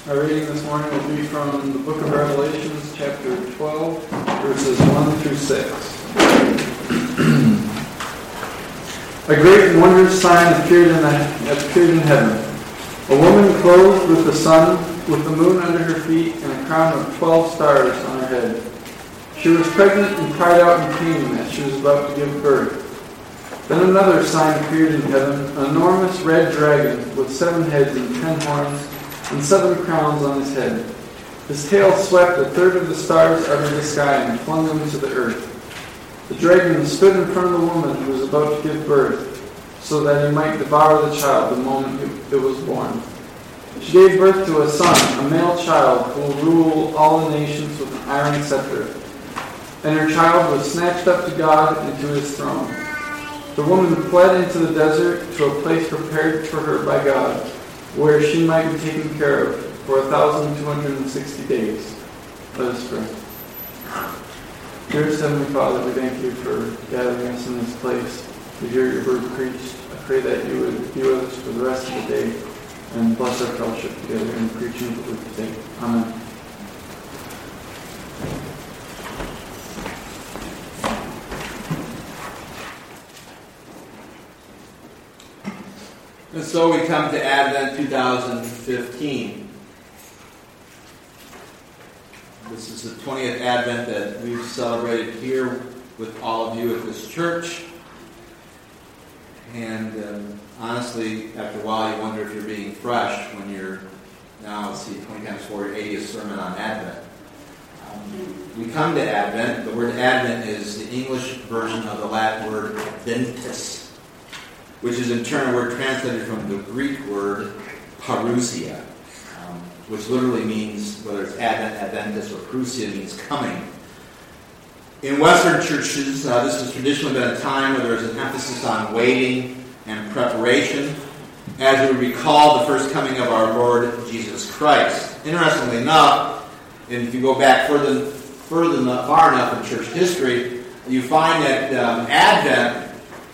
Our reading this morning will be from the book of Revelations, chapter 12, verses 1 through 6. A great and wondrous sign appeared in heaven. A woman clothed with the sun, with the moon under her feet, and a crown of 12 stars on her head. She was pregnant and cried out in pain as she was about to give birth. Then another sign appeared in heaven, an enormous red dragon with 7 heads and 10 horns, and 7 crowns on his head. His tail swept a third of the stars out of the sky and flung them to the earth. The dragon stood in front of the woman who was about to give birth, so that he might devour the child the moment it was born. She gave birth to a son, a male child, who will rule all the nations with an iron scepter. And her child was snatched up to God and to his throne. The woman fled into the desert to a place prepared for her by God, where she might be taken care of for 1,260 days. Let us pray. Dearest Heavenly Father, we thank you for gathering us in this place to hear your word preached. I pray that you would be with us for the rest of the day and bless our fellowship together in the preaching of the word today. Amen. And so we come to Advent 2015. This is the 20th Advent that we've celebrated here with all of you at this church. And honestly, after a while, you wonder if you're being fresh when you're now, 20 times 4, your 80th sermon on Advent. We come to Advent. The word Advent is the English version of the Latin word Adventus, which is in turn a word translated from the Greek word parousia, which literally means, whether it's Advent, Adventus, or parousia, means coming. In Western churches, this has traditionally been a time where there's an emphasis on waiting and preparation, as we recall the first coming of our Lord Jesus Christ. Interestingly enough, and if you go back far enough in church history, you find that Advent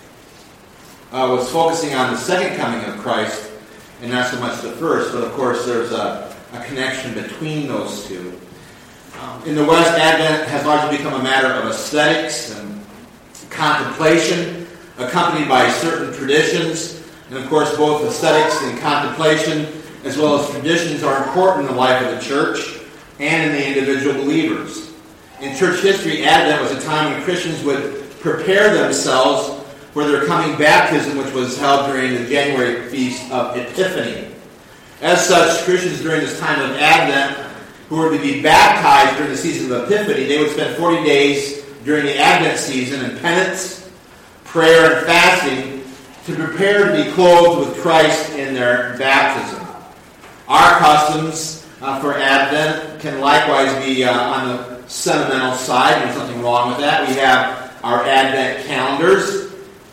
was focusing on the second coming of Christ and not so much the first, but of course there's a connection between those two. In the West, Advent has largely become a matter of aesthetics and contemplation, accompanied by certain traditions. And of course, both aesthetics and contemplation, as well as traditions, are important in the life of the church and in the individual believers. In church history, Advent was a time when Christians would prepare themselves for their coming baptism, which was held during the January feast of Epiphany. As such, Christians during this time of Advent, who were to be baptized during the season of Epiphany, they would spend 40 days during the Advent season in penance, prayer, and fasting to prepare to be clothed with Christ in their baptism. Our customs for Advent can likewise be on the sentimental side. There's nothing wrong with that. We have our Advent calendars.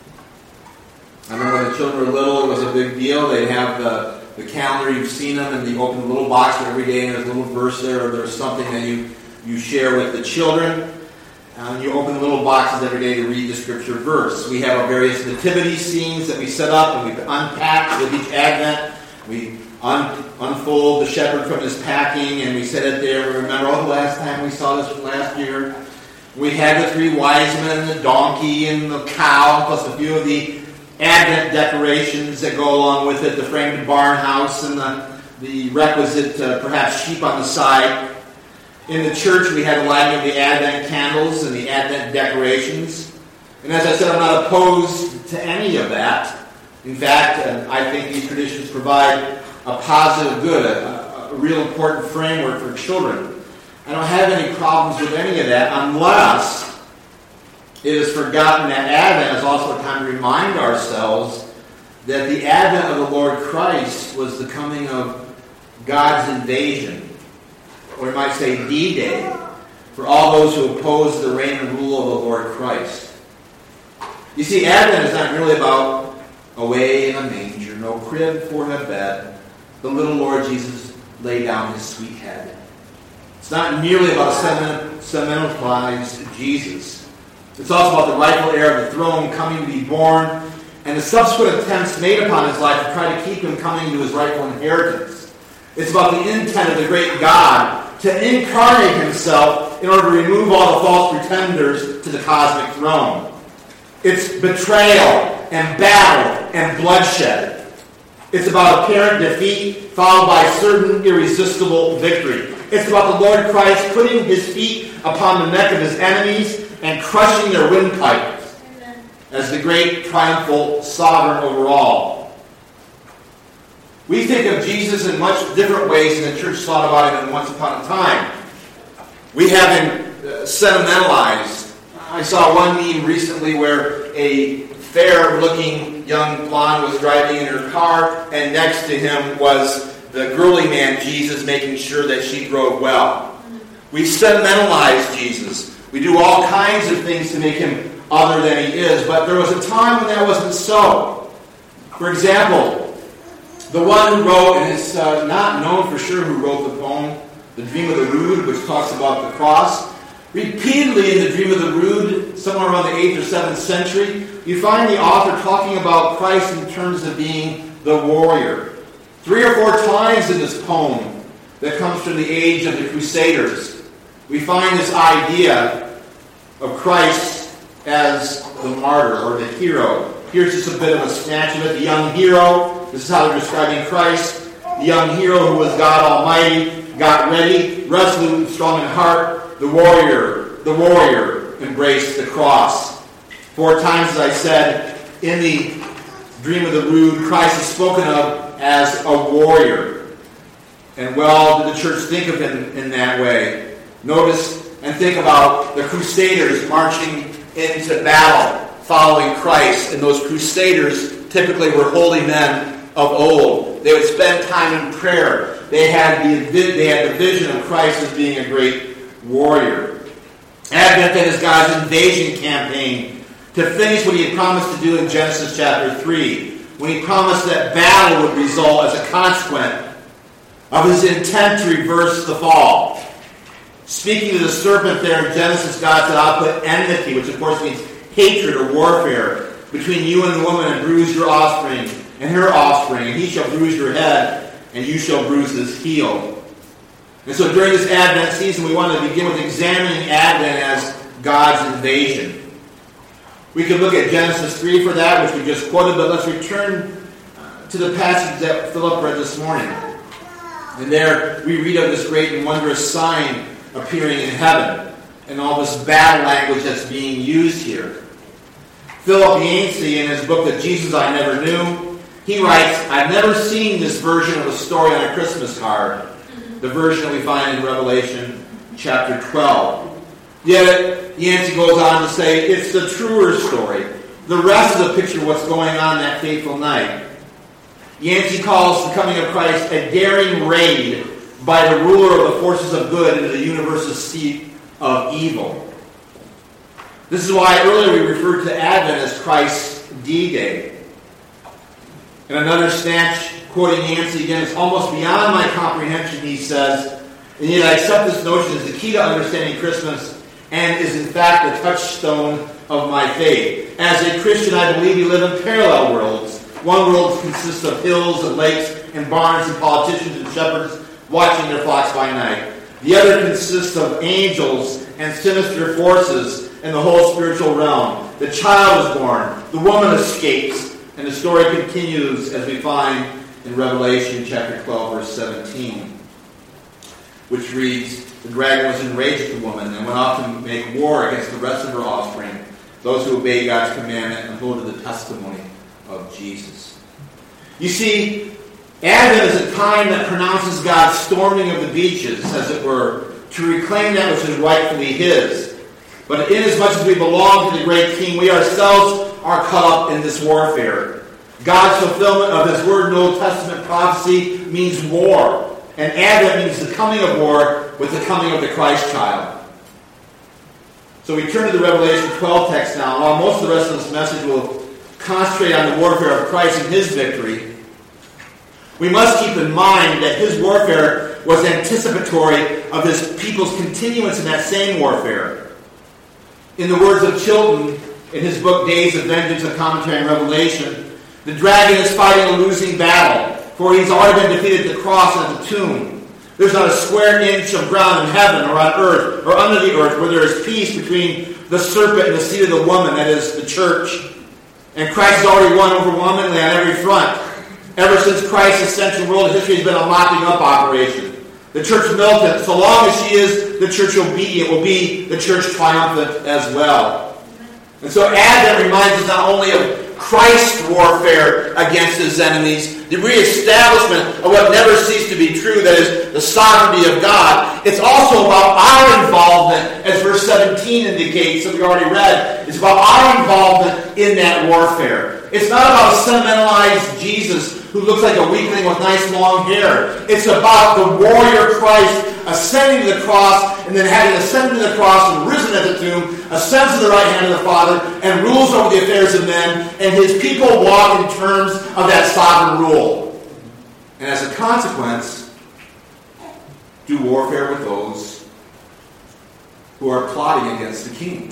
I remember when the children were little, it was a big deal. They'd have the calendar, you've seen them, and you open the little box every day, and there's a little verse there, or there's something that you share with the children. And you open the little boxes every day to read the scripture verse. We have our various nativity scenes that we set up, and we unpack with each Advent. We unfold the shepherd from his packing, and we set it there. We remember, the last time we saw this from last year. We had the 3 wise men, and the donkey, and the cow, plus a few of the Advent decorations that go along with it, the framed barn house and the requisite, perhaps, sheep on the side. In the church, we had the lighting of the Advent candles and the Advent decorations. And as I said, I'm not opposed to any of that. In fact, I think these traditions provide a positive good, a real important framework for children. I don't have any problems with any of that unless it is forgotten that Advent is also a time to remind ourselves that the advent of the Lord Christ was the coming of God's invasion, or we might say D-Day, for all those who oppose the reign and rule of the Lord Christ. You see, Advent is not really about away in a manger, no crib for a bed. The little Lord Jesus laid down his sweet head. It's not merely about a sentimentalized Jesus. It's also about the rightful heir of the throne coming to be born, and the subsequent attempts made upon his life to try to keep him coming to his rightful inheritance. It's about the intent of the great God to incarnate himself in order to remove all the false pretenders to the cosmic throne. It's betrayal and battle and bloodshed. It's about apparent defeat followed by certain irresistible victory. It's about the Lord Christ putting his feet upon the neck of his enemies and crushing their windpipes as the great triumphal sovereign over all. We think of Jesus in much different ways than the church thought about him once upon a time. We have him sentimentalized. I saw one meme recently where a fair-looking young blonde was driving in her car, and next to him was the girly man Jesus making sure that she drove well. We sentimentalize Jesus. We do all kinds of things to make him other than he is, but there was a time when that wasn't so. For example, the one who wrote, and it's not known for sure who wrote the poem, The Dream of the Rood, which talks about the cross. Repeatedly in The Dream of the Rood, somewhere around the 8th or 7th century, you find the author talking about Christ in terms of being the warrior. 3 or 4 times in this poem that comes from the age of the Crusaders, we find this idea of Christ as the martyr or the hero. Here's just a bit of a snatch of it. The young hero, this is how they're describing Christ. The young hero who was God Almighty, got ready, resolute and strong in heart. The warrior embraced the cross. 4 times, as I said, in the Dream of the Rood, Christ is spoken of as a warrior. And well, did the church think of him in that way? Notice and think about the Crusaders marching into battle following Christ. And those Crusaders typically were holy men of old. They would spend time in prayer. They had the vision of Christ as being a great warrior. Advent then is God's invasion campaign to finish what he had promised to do in Genesis chapter 3, when he promised that battle would result as a consequence of his intent to reverse the fall. Speaking to the serpent there in Genesis, God said, I'll put enmity, which of course means hatred or warfare, between you and the woman, and bruise your offspring and her offspring, and he shall bruise your head, and you shall bruise his heel. And so during this Advent season, we want to begin with examining Advent as God's invasion. We could look at Genesis 3 for that, which we just quoted, but let's return to the passage that Philip read this morning. And there we read of this great and wondrous sign appearing in heaven, and all this battle language that's being used here. Philip Yancey, in his book, The Jesus I Never Knew, he writes, I've never seen this version of a story on a Christmas card, the version that we find in Revelation chapter 12. Yet, Yancey goes on to say, it's the truer story. The rest of the picture of what's going on that fateful night. Yancey calls the coming of Christ a daring raid by the ruler of the forces of good into the universal seat of evil. This is why earlier we referred to Advent as Christ's D-Day. And another snatch, quoting Yancey again, it's almost beyond my comprehension, he says, and yet I accept this notion as the key to understanding Christmas and is in fact the touchstone of my faith. As a Christian, I believe we live in parallel worlds. One world consists of hills and lakes and barns and politicians and shepherds watching their flocks by night. The other consists of angels and sinister forces and the whole spiritual realm. The child is born, the woman escapes, and the story continues as we find in Revelation chapter 12, verse 17, which reads, the dragon was enraged at the woman and went off to make war against the rest of her offspring, those who obey God's commandment and hold to the testimony of Jesus. You see, Advent is a time that pronounces God's storming of the beaches, as it were, to reclaim that which is rightfully his. But inasmuch as we belong to the great King, we ourselves are caught up in this warfare. God's fulfillment of his word in Old Testament prophecy means war. And Advent means the coming of war with the coming of the Christ child. So we turn to the Revelation 12 text now. While most of the rest of this message will concentrate on the warfare of Christ and his victory, we must keep in mind that his warfare was anticipatory of his people's continuance in that same warfare. In the words of Chilton, in his book Days of Vengeance, a commentary on Revelation, the dragon is fighting a losing battle, for he's already been defeated at the cross and at the tomb. There's not a square inch of ground in heaven or on earth or under the earth where there is peace between the serpent and the seed of the woman, that is, the church. And Christ has already won overwhelmingly on every front. Ever since Christ's ascension, world history has been a mopping up operation. The church militant, so long as she is the church obedient, will be the church triumphant as well. And so Advent reminds us not only of Christ's warfare against his enemies, the reestablishment of what never ceased to be true, that is, the sovereignty of God. It's also about our involvement, as verse 17 indicates, that we already read. It's about our involvement in that warfare. It's not about a sentimentalized Jesus who looks like a weakling with nice long hair. It's about the warrior Christ ascending to the cross, and then having ascended to the cross and risen at the tomb, ascends to the right hand of the Father, and rules over the affairs of men, and his people walk in terms of that sovereign rule. And as a consequence, do warfare with those who are plotting against the king.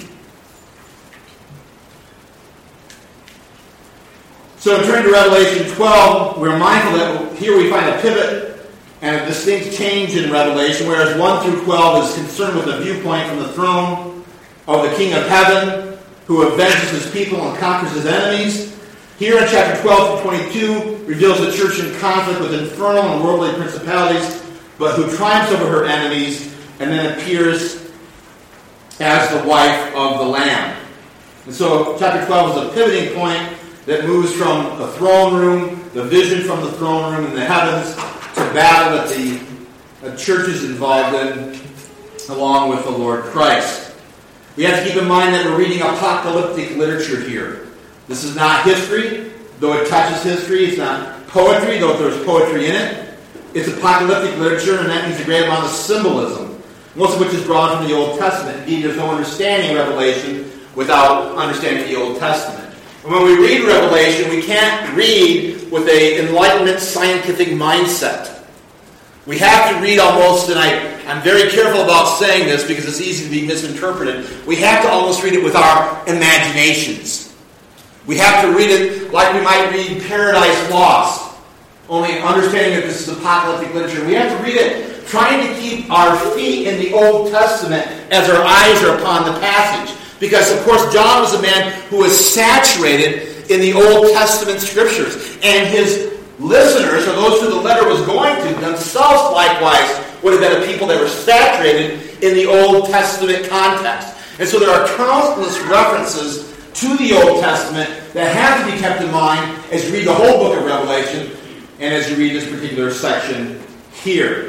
So in turning to Revelation 12, we're mindful that here we find a pivot and a distinct change in Revelation, whereas 1 through 12 is concerned with a viewpoint from the throne of the King of Heaven, who avenges his people and conquers his enemies. Here in chapter 12 through 22 reveals the church in conflict with infernal and worldly principalities, but who triumphs over her enemies and then appears as the wife of the Lamb. And so chapter 12 is a pivoting point that moves from the throne room, the vision from the throne room in the heavens, to battle that the church is involved in, along with the Lord Christ. We have to keep in mind that we're reading apocalyptic literature here. This is not history, though it touches history. It's not poetry, though there's poetry in it. It's apocalyptic literature, and that means a great amount of symbolism, most of which is drawn from the Old Testament. Indeed, there's no understanding Revelation without understanding the Old Testament. And when we read Revelation, we can't read with an Enlightenment scientific mindset. We have to read almost, and I'm very careful about saying this because it's easy to be misinterpreted, we have to almost read it with our imaginations. We have to read it like we might read Paradise Lost, only understanding that this is apocalyptic literature. We have to read it trying to keep our feet in the Old Testament as our eyes are upon the passage. Because, of course, John was a man who was saturated in the Old Testament scriptures. And his listeners, or those who the letter was going to, themselves likewise would have been a people that were saturated in the Old Testament context. And so there are countless references to the Old Testament that have to be kept in mind as you read the whole book of Revelation and as you read this particular section here.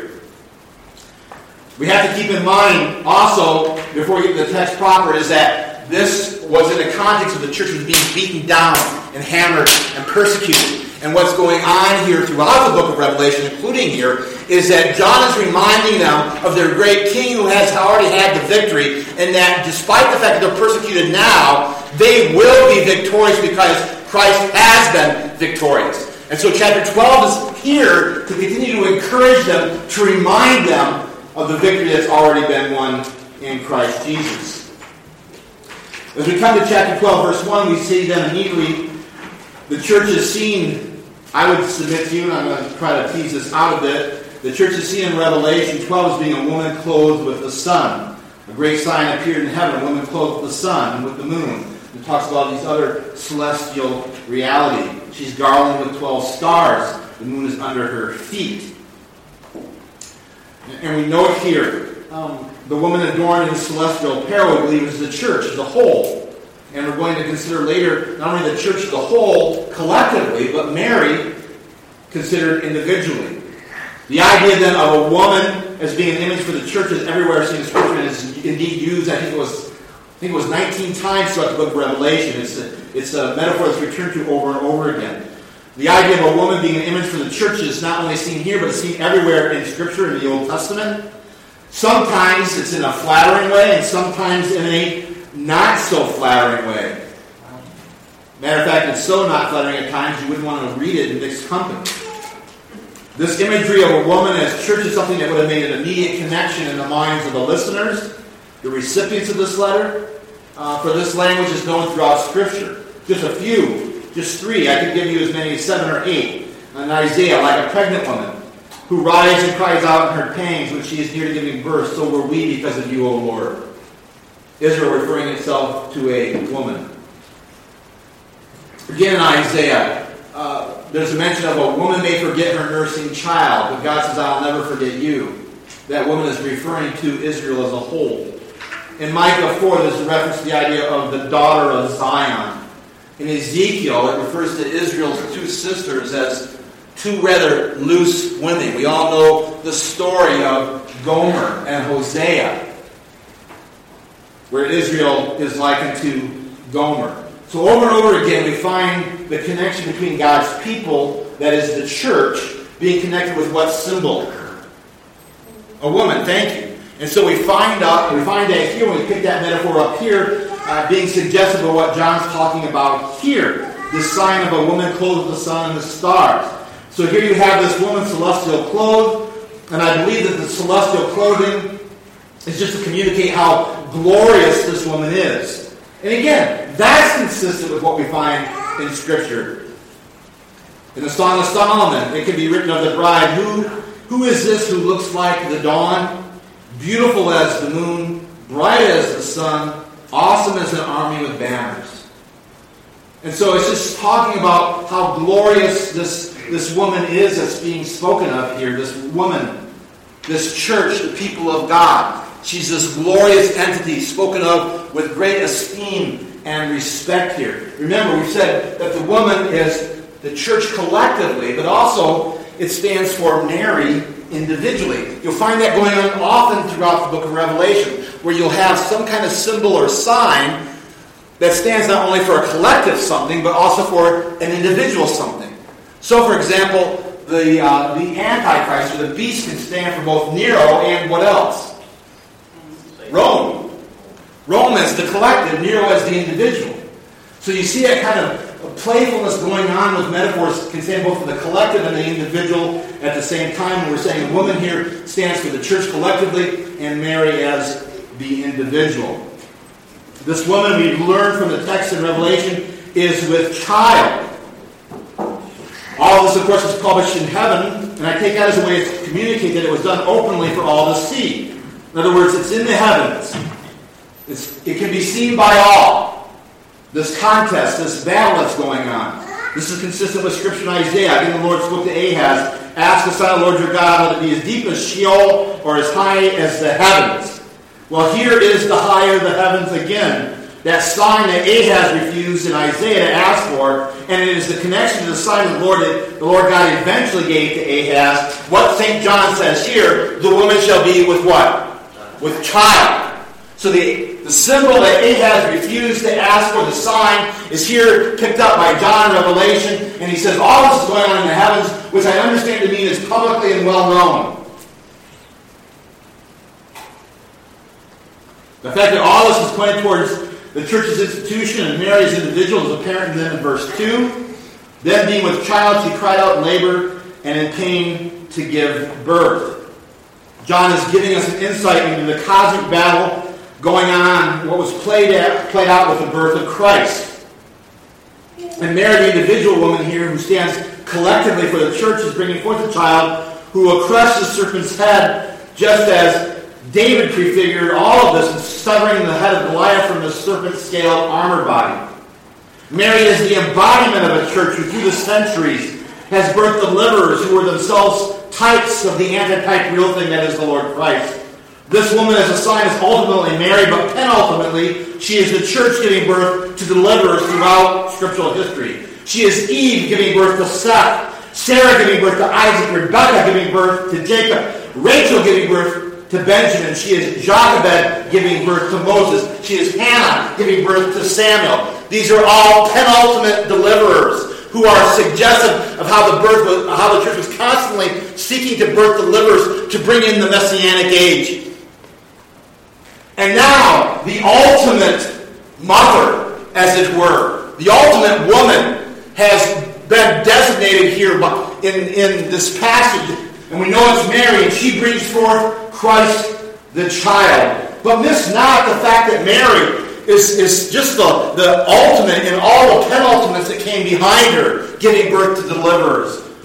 We have to keep in mind also, before we get to the text proper, is that this was in the context of the church was being beaten down and hammered and persecuted. And what's going on here throughout the book of Revelation, including here, is that John is reminding them of their great king who has already had the victory, and that despite the fact that they're persecuted now, they will be victorious because Christ has been victorious. And so chapter 12 is here to continue to encourage them, to remind them of the victory that's already been won in Christ Jesus. As we come to chapter 12, verse 1, we see then immediately the church is seen, I would submit to you, and I'm going to try to tease this out a bit, the church is seen in Revelation 12 as being a woman clothed with the sun. A great sign appeared in heaven, a woman clothed with the sun and with the moon. It talks about these other celestial reality. She's garlanded with 12 stars. The moon is under her feet. And we note here, the woman adorned in celestial apparel, we believe, is the church as a whole. And we're going to consider later not only the church as a whole collectively, but Mary considered individually. The idea then of a woman as being an image for the church is everywhere seen in Scripture and is indeed used, I think it was 19 times throughout the book of Revelation. It's a metaphor that's returned to over and over again. The idea of a woman being an image for the church is not only seen here, but it's seen everywhere in Scripture, in the Old Testament. Sometimes it's in a flattering way, and sometimes in a not-so-flattering way. Matter of fact, it's so not flattering at times you wouldn't want to read it in mixed company. This imagery of a woman as church is something that would have made an immediate connection in the minds of the listeners, the recipients of this letter. For this language is known throughout Scripture. Just a few. Just 3. I could give you as many as 7 or 8. in Isaiah, like a pregnant woman, who writhes and cries out in her pangs when she is near to giving birth, so were we because of you, O Lord. Israel referring itself to a woman. Again in Isaiah, there's a mention of a woman may forget her nursing child, but God says, I'll never forget you. That woman is referring to Israel as a whole. In Micah 4, there's a reference to the idea of the daughter of Zion. In Ezekiel, it refers to Israel's two sisters as two rather loose women. We all know the story of Gomer and Hosea, where Israel is likened to Gomer. So over and over again, we find the connection between God's people, that is the church, being connected with what symbol? A woman, thank you. And so we find that here, when we pick that metaphor up here, being suggestive of what John's talking about here. This sign of a woman clothed with the sun and the stars. So here you have this woman celestial clothed, and I believe that the celestial clothing is just to communicate how glorious this woman is. And again, that's consistent with what we find in Scripture. In the Song of Solomon, it can be written of the bride, who is this who looks like the dawn, beautiful as the moon, bright as the sun, awesome as an army with banners. And so it's just talking about how glorious this woman is that's being spoken of here, this woman, this church, the people of God. She's this glorious entity spoken of with great esteem and respect here. Remember, we said that the woman is the church collectively, but also it stands for Mary individually. You'll find that going on often throughout the book of Revelation, where you'll have some kind of symbol or sign that stands not only for a collective something, but also for an individual something. So, for example, the Antichrist, or the beast, can stand for both Nero and what else? Rome. Rome as the collective, Nero as the individual. So you see that kind of playfulness going on with metaphors can stand both for the collective and the individual at the same time. And we're saying the woman here stands for the church collectively and Mary as the individual. This woman, we learn from the text in Revelation, is with child. All of this, of course, is published in heaven, and I take that as a way to communicate that it was done openly for all to see. In other words, it's in the heavens. It can be seen by all. This contest, this battle that's going on. This is consistent with Scripture in Isaiah. Again, the Lord spoke to Ahaz, ask the Son of the Lord your God, whether it be as deep as Sheol or as high as the heavens. Well, here is the higher the heavens again. That sign that Ahaz refused in Isaiah to ask for, and it is the connection to the sign of the Lord that the Lord God eventually gave to Ahaz. What St. John says here, the woman shall be with what? With child. So the symbol that Ahaz refused to ask for, the sign, is here picked up by John in Revelation, and he says all this is going on in the heavens, which I understand to mean is publicly and well known. The fact that all this is pointed towards the church's institution and Mary's individual is apparent then in verse 2. Then being with child, she cried out in labor and in pain to give birth. John is giving us an insight into the cosmic battle going on, what was played out with the birth of Christ. And Mary, the individual woman here who stands collectively for the church, is bringing forth a child who will crush the serpent's head, just as David prefigured all of this in severing the head of Goliath from the serpent-scaled armor body. Mary is the embodiment of a church who through the centuries has birthed deliverers who were themselves types of the antitype real thing that is the Lord Christ. This woman as a sign is ultimately Mary, but penultimately she is the church giving birth to deliverers throughout scriptural history. She is Eve giving birth to Seth, Sarah giving birth to Isaac, Rebekah giving birth to Jacob, Rachel giving birth to Benjamin. She is Jochebed giving birth to Moses. She is Hannah giving birth to Samuel. These are all penultimate deliverers who are suggestive of how the church was constantly seeking to birth deliverers to bring in the Messianic age. And now, the ultimate mother, as it were, the ultimate woman, has been designated here in this passage. And we know it's Mary, and she brings forth Christ the child. But miss not the fact that Mary is just the ultimate in all the penultimates that came behind her, giving birth to deliverers,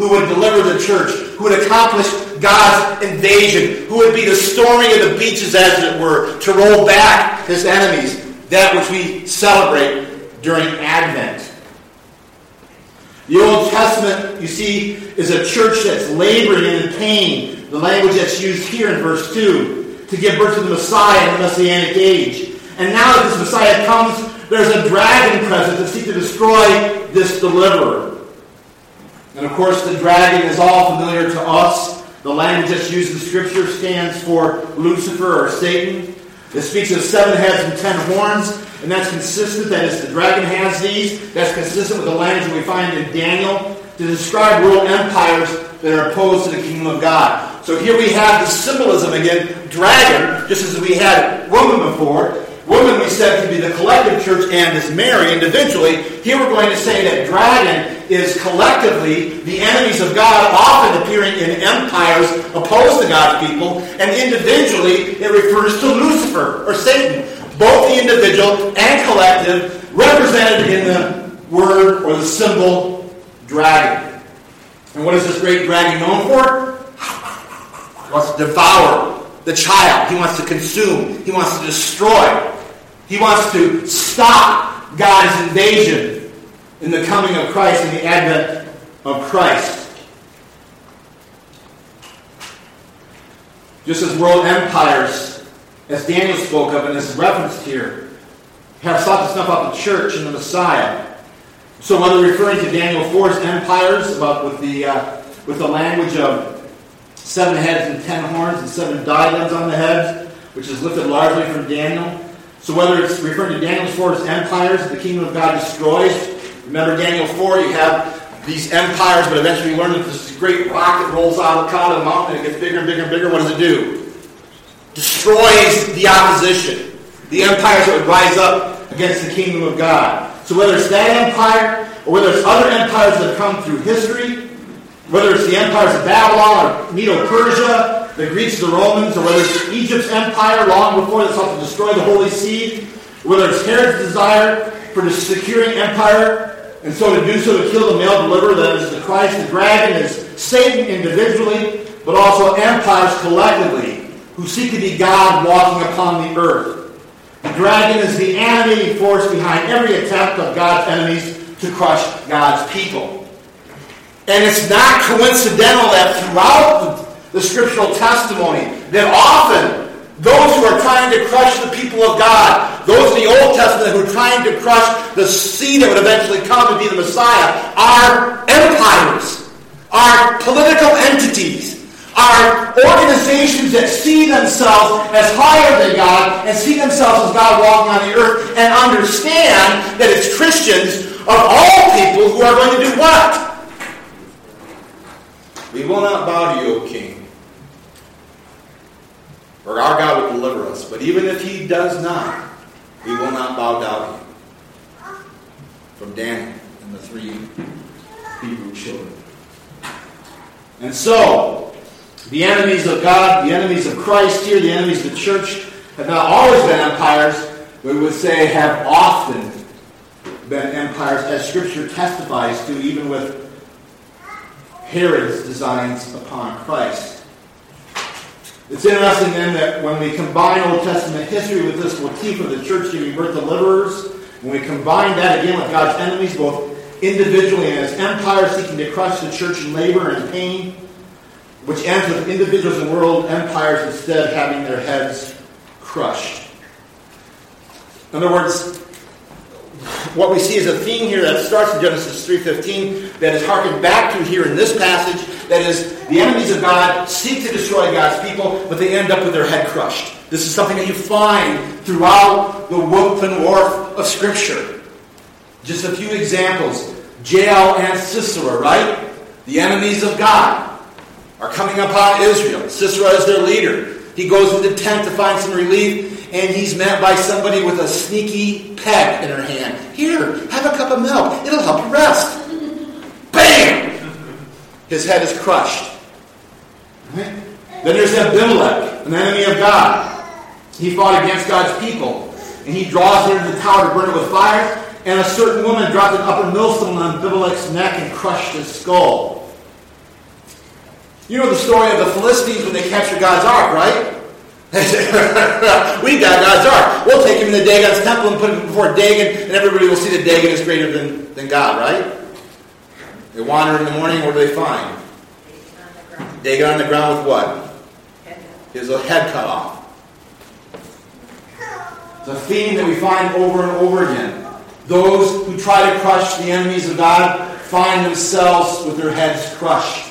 who would deliver the church, who would accomplish God's invasion, who would be the storming of the beaches, as it were, to roll back his enemies, that which we celebrate during Advent. The Old Testament, you see, is a church that's laboring in pain, the language that's used here in verse 2, to give birth to the Messiah in the Messianic age. And now that this Messiah comes, there's a dragon present that seeks to destroy this deliverer. And of course, the dragon is all familiar to us. The language that's used in Scripture stands for Lucifer or Satan. It speaks of 7 heads and 10 horns, and that's consistent. That is, the dragon has these. That's consistent with the language that we find in Daniel to describe world empires that are opposed to the kingdom of God. So here we have the symbolism again, dragon, just as we had woman before. Woman, we said, can be the collective church and is Mary individually. Here we're going to say that dragon is collectively the enemies of God, often appearing in empires opposed to God's people, and individually it refers to Lucifer or Satan, both the individual and collective, represented in the word or the symbol dragon. And what is this great dragon known for? He wants to devour the child. He wants to consume. He wants to destroy. He wants to stop God's invasion in the coming of Christ and the advent of Christ. Just as world empires, as Daniel spoke of and is referenced here, have sought to snuff out the church and the Messiah. So whether referring to Daniel 4's empires, with the language of 7 heads and 10 horns and 7 diadems on the heads, which is lifted largely from Daniel. So whether it's referring to Daniel 4's empires, the kingdom of God destroys. Remember Daniel 4, you have these empires, but eventually you learn that this great rock that rolls out of the mountain and it gets bigger and bigger and bigger. What does it do? Destroys the opposition. The empires that would rise up against the kingdom of God. So whether it's that empire, or whether it's other empires that have come through history, whether it's the empires of Babylon or Medo-Persia, the Greeks, the Romans, or whether it's Egypt's empire long before that sought to destroy the Holy See, whether it's Herod's desire for the securing empire, and so to do so to kill the male deliverer, that is the Christ, the dragon is Satan individually, but also empires collectively, who seek to be God walking upon the earth. The dragon is the animating force behind every attempt of God's enemies to crush God's people. And it's not coincidental that throughout the scriptural testimony, that often those who are trying to crush the people of God, those in the Old Testament who are trying to crush the seed that would eventually come and be the Messiah, are empires, are political entities, are organizations that see themselves as higher than God and see themselves as God walking on the earth and understand that it's Christians of all people who are going to do what? We will not bow to you, O King. Or our God will deliver us. But even if he does not, we will not bow down to you. From Daniel and the 3 Hebrew children. And so, the enemies of God, the enemies of Christ here, the enemies of the church, have not always been empires, but we would say have often been empires, as Scripture testifies to, even with Herod's designs upon Christ. It's interesting then that when we combine Old Testament history with this motif of the church giving birth to deliverers, when we combine that again with God's enemies, both individually and as empires seeking to crush the church in labor and pain, which ends with individuals and world empires instead having their heads crushed. In other words, what we see is a theme here that starts in Genesis 3:15 that is harkened back to here in this passage. That is, the enemies of God seek to destroy God's people, but they end up with their head crushed. This is something that you find throughout the woof and wharf of Scripture. Just a few examples. Jael and Sisera, right? The enemies of God are coming upon Israel. Sisera is their leader. He goes into the tent to find some relief, and he's met by somebody with a sneaky peg in her hand. Here, have a cup of milk. It'll help you rest. Bam! His head is crushed. Right? Then there's Abimelech, an enemy of God. He fought against God's people, and he draws her into the tower to burn it with fire, and a certain woman dropped an upper millstone on Abimelech's neck and crushed his skull. You know the story of the Philistines when they captured God's ark, right? We got God's ark. We'll take him into Dagon's temple and put him before Dagon, and everybody will see that Dagon is greater than God, right? They wander in the morning, what do they find? Dagon on the ground with what? His head cut off. It's a theme that we find over and over again. Those who try to crush the enemies of God find themselves with their heads crushed.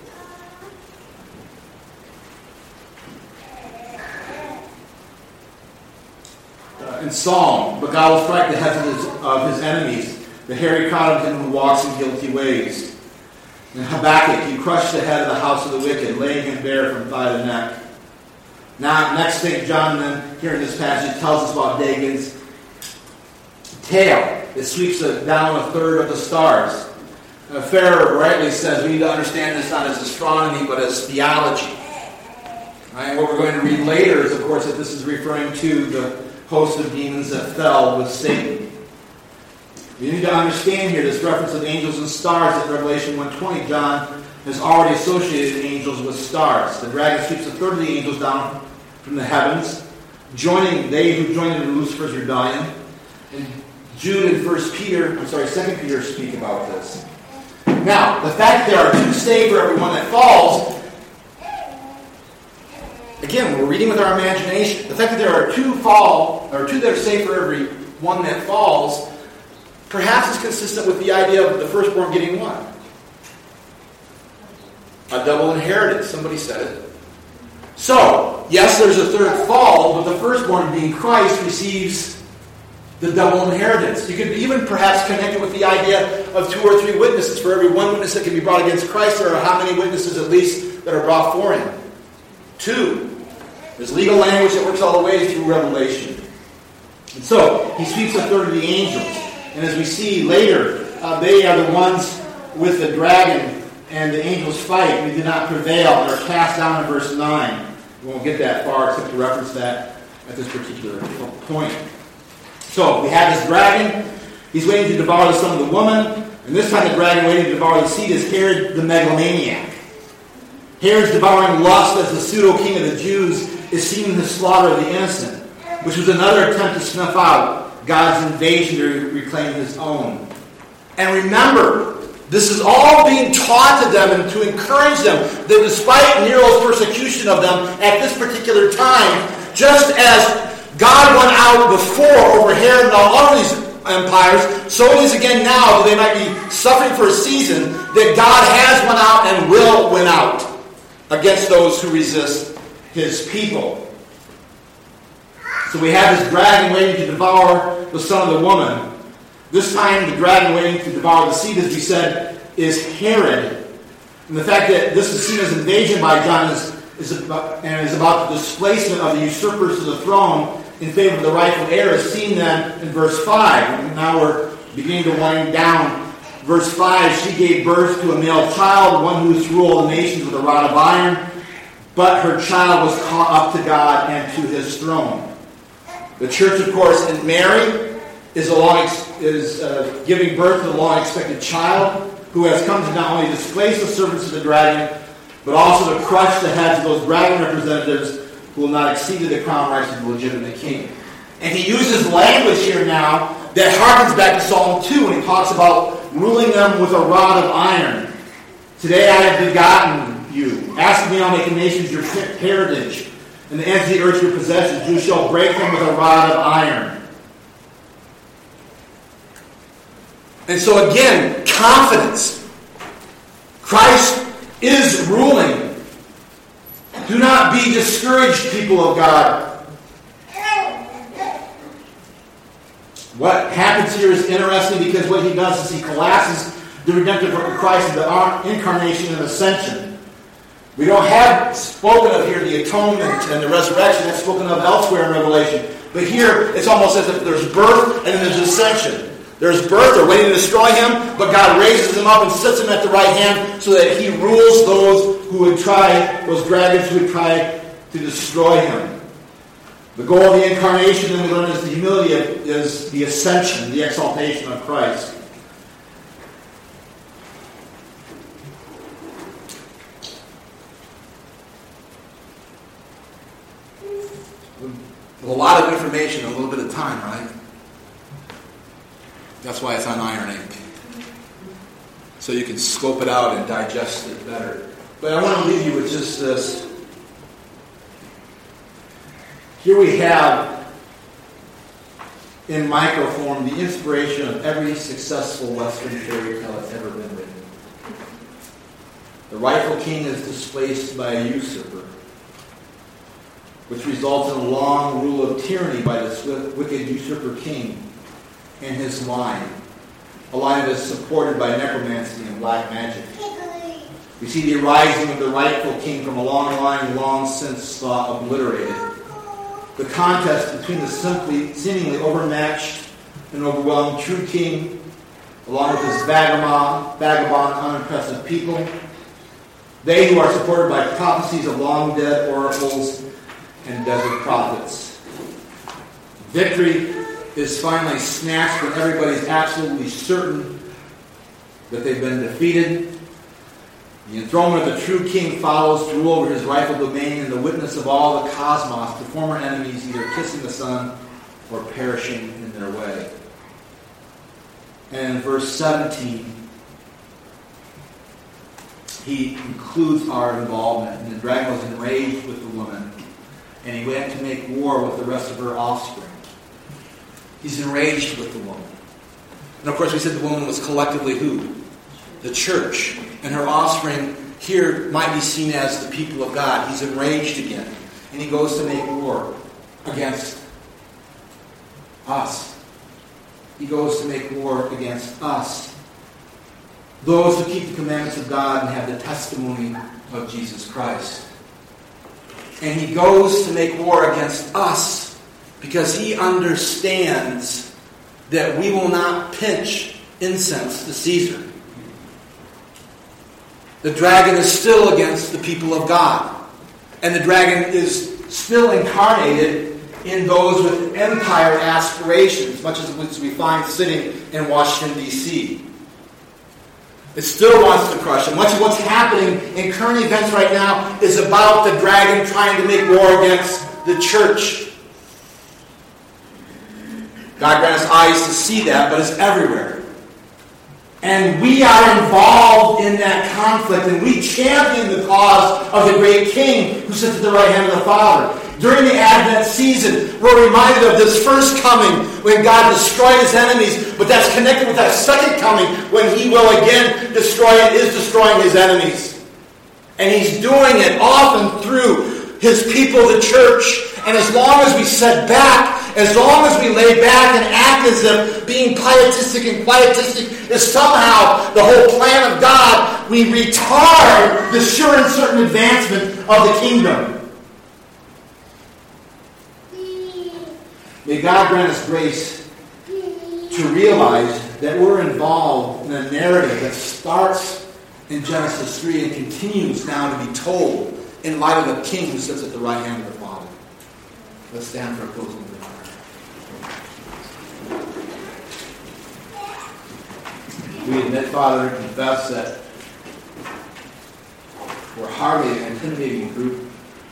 In Psalm, but God will strike the heads of his enemies, the hairy crowd of him who walks in guilty ways. In Habakkuk, you crush the head of the house of the wicked, laying him bare from thigh to neck. Now, next thing John then, here in this passage, tells us about Dagon's tail. It sweeps down a third of the stars. Farrer rightly says we need to understand this not as astronomy, but as theology. Right? What we're going to read later is, of course, that this is referring to the host of demons that fell with Satan. You need to understand here this reference of angels and stars in Revelation 1:20. John has already associated angels with stars. The dragon sweeps a third of the angels down from the heavens, they who joined in Lucifer's rebellion. And Jude and 2 Peter speak about this. Now, the fact that there are two saved for every one that falls, again, we're reading with our imagination. The fact that there are two that are saved for every one that falls, perhaps is consistent with the idea of the firstborn getting what? A double inheritance. Somebody said it. So, yes, there's a third fall, but the firstborn, being Christ, receives the double inheritance. You could even perhaps connect it with the idea of 2 or 3 witnesses. For every one witness that can be brought against Christ, there are how many witnesses at least that are brought for him? 2. There's legal language that works all the way through Revelation. And so, he sweeps a third of the angels. And as we see later, they are the ones with the dragon and the angels fight. We did not prevail. They're cast down in verse 9. We won't get that far except to reference that at this particular point. So, we have this dragon. He's waiting to devour the son of the woman. And this time the dragon waiting to devour the seed is Herod the megalomaniac. Herod's devouring lust as the pseudo-king of the Jews is seen in the slaughter of the innocent, which was another attempt to snuff out God's invasion to reclaim his own. And remember, this is all being taught to them and to encourage them that despite Nero's persecution of them at this particular time, just as God went out before over Herod and all of these empires, so it is again now that they might be suffering for a season, that God has went out and will win out against those who resist his people. So we have this dragon waiting to devour the son of the woman. This time the dragon waiting to devour the seed, as we said, is Herod. And the fact that this is seen as invasion by John is about the displacement of the usurpers to the throne in favor of the rightful heir is seen then in verse 5. And now we're beginning to wind down. Verse 5, she gave birth to a male child, one who is to rule the nations with a rod of iron. But her child was caught up to God and to his throne. The church, of course, in Mary is giving birth to the long-expected child who has come to not only displace the servants of the dragon, but also to crush the heads of those dragon representatives who will not accede to the crown rights of the legitimate king. And he uses language here now that harkens back to Psalm 2 when he talks about ruling them with a rod of iron. Today I have begotten you. Ask me, I'll make the nations your heritage, and the ends of the earth your possessions. You shall break them with a rod of iron. And so again, confidence. Christ is ruling. Do not be discouraged, people of God. What happens here is interesting because what he does is he collapses the redemptive work of Christ into the incarnation and ascension. We don't have spoken of here the atonement and the resurrection. That's spoken of elsewhere in Revelation. But here, it's almost as if there's birth and then there's ascension. There's birth, they're waiting to destroy him, but God raises him up and sits him at the right hand so that he rules those who would try, those dragons who would try to destroy him. The goal of the incarnation, then we learn, is the humility, is the ascension, the exaltation of Christ. With a lot of information in a little bit of time, right? That's why it's on iron ink. So you can scope it out and digest it better. But I want to leave you with just this. Here we have, in microform, the inspiration of every successful Western fairy tale that's ever been written. The rightful king is displaced by a usurper, which results in a long rule of tyranny by this wicked usurper king and his line. A line that is supported by necromancy and black magic. We see the rising of the rightful king from a long line long since thought obliterated. The contest between the seemingly overmatched and overwhelmed true king, along with his vagabond, unimpressive people. They who are supported by prophecies of long-dead oracles and desert prophets. Victory is finally snatched when everybody's absolutely certain that they've been defeated. The enthronement of the true king follows to rule over his rightful domain and the witness of all the cosmos, the former enemies either kissing the sun or perishing in their way. And in verse 17, he includes our involvement. And the dragon was enraged with the woman, and he went to make war with the rest of her offspring. He's enraged with the woman. And of course we said the woman was collectively who? The church. And her offspring here might be seen as the people of God. He's enraged again. And he goes to make war against us. He goes to make war against us. Those who keep the commandments of God and have the testimony of Jesus Christ. And he goes to make war against us because he understands that we will not pinch incense to Caesar. The dragon is still against the people of God. And the dragon is still incarnated in those with empire aspirations, much as we find sitting in Washington, D.C. It still wants to crush. And much of what's happening in current events right now is about the dragon trying to make war against the church. God grant us eyes to see that, but it's everywhere. And we are involved in that conflict, and we champion the cause of the great King who sits at the right hand of the Father. During the Advent season, we're reminded of this first coming when God destroyed his enemies, but that's connected with that second coming when he will again destroy and is destroying his enemies. And he's doing it often through his people, the church. And as long as we sit back, as long as we lay back and act as if being pietistic and quietistic is somehow the whole plan of God, we retard the sure and certain advancement of the kingdom. May God grant us grace to realize that we're involved in a narrative that starts in Genesis 3 and continues now to be told in light of the King who sits at the right hand of the Father. Let's stand for a closing prayer. We admit, Father, and confess that we're hardly an intimidating group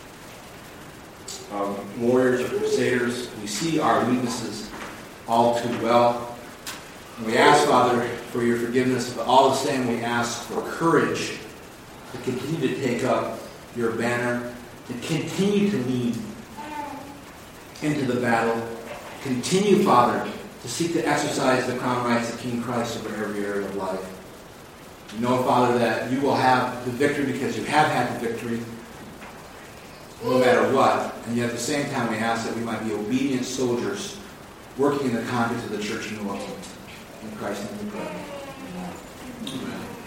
of warriors or crusaders. We see our weaknesses all too well. And we ask, Father, for your forgiveness, but all the same we ask for courage to continue to take up your banner, to continue to lead into the battle. Continue, Father, to seek to exercise the crown rights of King Christ over every area of life. You know, Father, that you will have the victory because you have had the victory no matter what. And yet at the same time we ask that we might be obedient soldiers working in the context of the church in Northland. In Christ's name we pray. Amen.